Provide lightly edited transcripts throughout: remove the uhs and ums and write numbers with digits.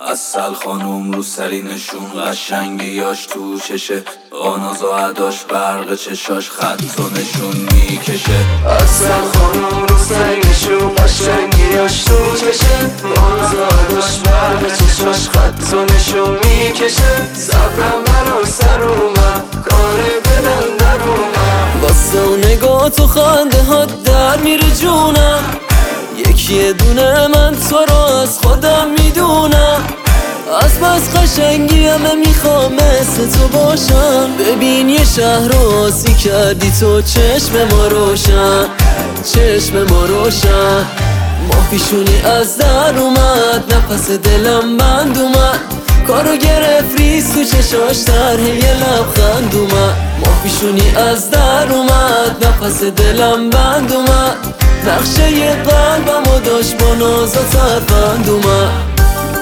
اصل خانوم رو سرینشون قشنگیاش تو چشه، آناز و عداش برق چشاش خط و نشون میکشه. اصل خانوم رو سرینشون قشنگیاش تو چشه، آناز و عداش برق چشاش خط و نشون میکشه. صبرم برا سر اومد، کار دلم در اومد، واسه اون نگاه تو خنده ها در میره جونم. یکی دونه من تو رو از خودم میدونم، از بس قشنگی همه میخوام مثل تو باشم. ببین یه شهر رو آسی کردی تو، چشم ما روشن، چشم ما روشن. ماه پیشونی از در اومد، نفس دلم بند اومد، کارو گرفت ریز تو چشاش در یه لبخند اومد. ماه پیشونی از در اومد، نفس دلم بند اومد، نقشه یه قلبمو داشت با ناز و ترفند اومد.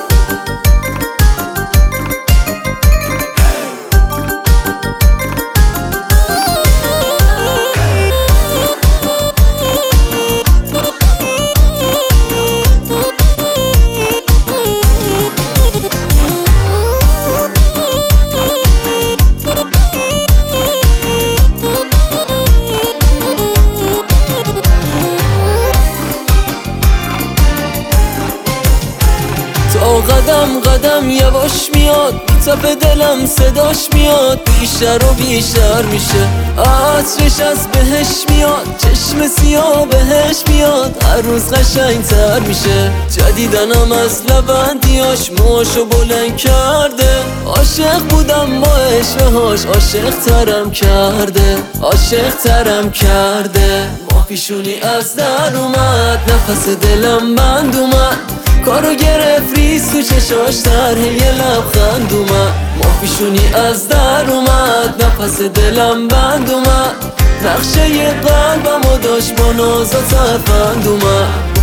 قدم قدم یواش میاد، تپ دلم صداش میاد، بیشتر و بیشتر میشه، عطرش از بهش میاد، چشم سیاه بهش میاد، هر روز قشنگتر میشه. جدیدنم از لبندیاش موشو بلند کرده، عاشق بودم با عشقهاش، عاشق ترم کرده، عاشق ترم کرده. ماه پیشونی از در اومد، نفس دلم بند اومد، کارو گرفت ریز تو چشاش در یه لبخند اومد. ماه پیشونی از در اومد، نفس دلم بند اومد، نقشه یه قلبمو داشت با ناز و ترفند اومد.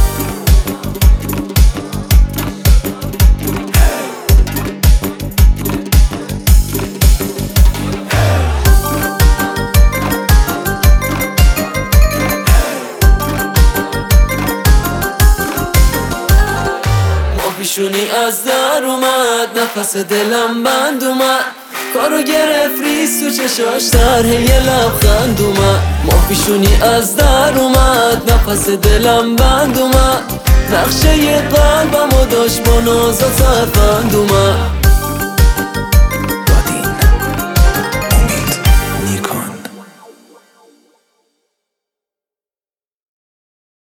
پیشونی از در اومد، نفس دلم بند اومد، کارو گرفت ریز تو چشاش در یه لبخند اومد. ماه پیشونی از در اومد، نفس دلم بند اومد، نقشه یه قلبمو داشت با ناز و ترفند اومد.